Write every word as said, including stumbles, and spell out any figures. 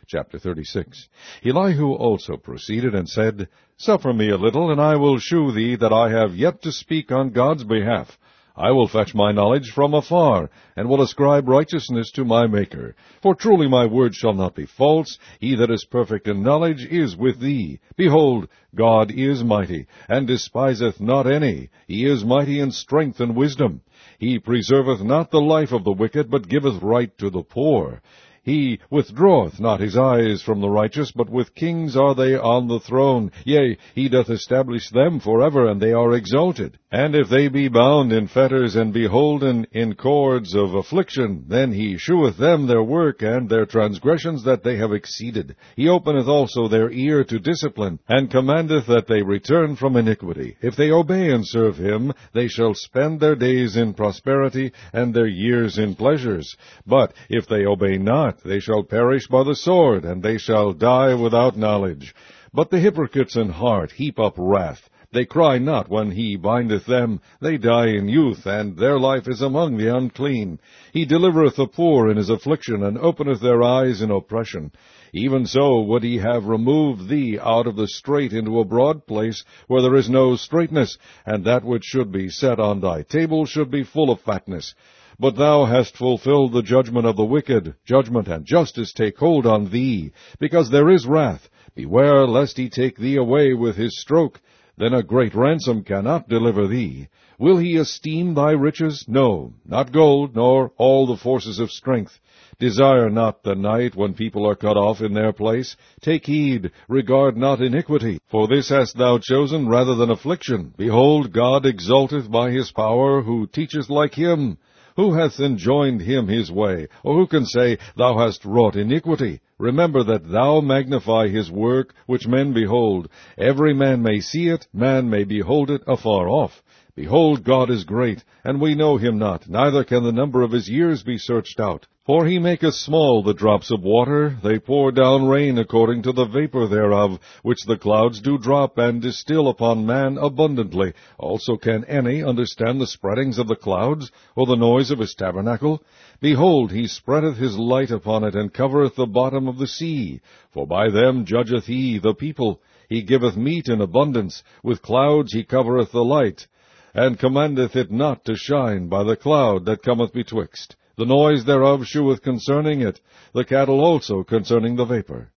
Chapter thirty-six. Elihu also proceeded and said, Suffer me a little, and I will shew thee that I have yet to speak on God's behalf. I will fetch my knowledge from afar, and will ascribe righteousness to my Maker. For truly my word shall not be false. He that is perfect in knowledge is with thee. Behold, God is mighty, and despiseth not any. He is mighty in strength and wisdom. He preserveth not the life of the wicked, but giveth right to the poor. He withdraweth not his eyes from the righteous, but with kings are they on the throne. Yea, he doth establish them forever, and they are exalted. And if they be bound in fetters, and be holden in cords of affliction, then he sheweth them their work, and their transgressions that they have exceeded. He openeth also their ear to discipline, and commandeth that they return from iniquity. If they obey and serve him, they shall spend their days in prosperity, and their years in pleasures. But if they obey not, they shall perish by the sword, and they shall die without knowledge. But the hypocrites in heart heap up wrath. They cry not when he bindeth them. They die in youth, and their life is among the unclean. He delivereth the poor in his affliction, and openeth their eyes in oppression. Even so would he have removed thee out of the strait into a broad place, where there is no straightness, and that which should be set on thy table should be full of fatness. But thou hast fulfilled the judgment of the wicked. Judgment and justice take hold on thee, because there is wrath. Beware lest he take thee away with his stroke. Then a great ransom cannot deliver thee. Will he esteem thy riches? No, not gold, nor all the forces of strength. Desire not the night when people are cut off in their place. Take heed, regard not iniquity. For this hast thou chosen rather than affliction. Behold, God exalteth by his power, who teacheth like him. Who hath enjoined him his way? Or who can say, Thou hast wrought iniquity? Remember that thou magnify his work, which men behold. Every man may see it, man may behold it afar off. Behold, God is great, and we know him not, neither can the number of his years be searched out. For he maketh small the drops of water, they pour down rain according to the vapor thereof, which the clouds do drop, and distill upon man abundantly. Also can any understand the spreadings of the clouds, or the noise of his tabernacle? Behold, he spreadeth his light upon it, and covereth the bottom of the sea. For by them judgeth he the people. He giveth meat in abundance. With clouds he covereth the light, and commandeth it not to shine by the cloud that cometh betwixt. The noise thereof sheweth concerning it, the cattle also concerning the vapor.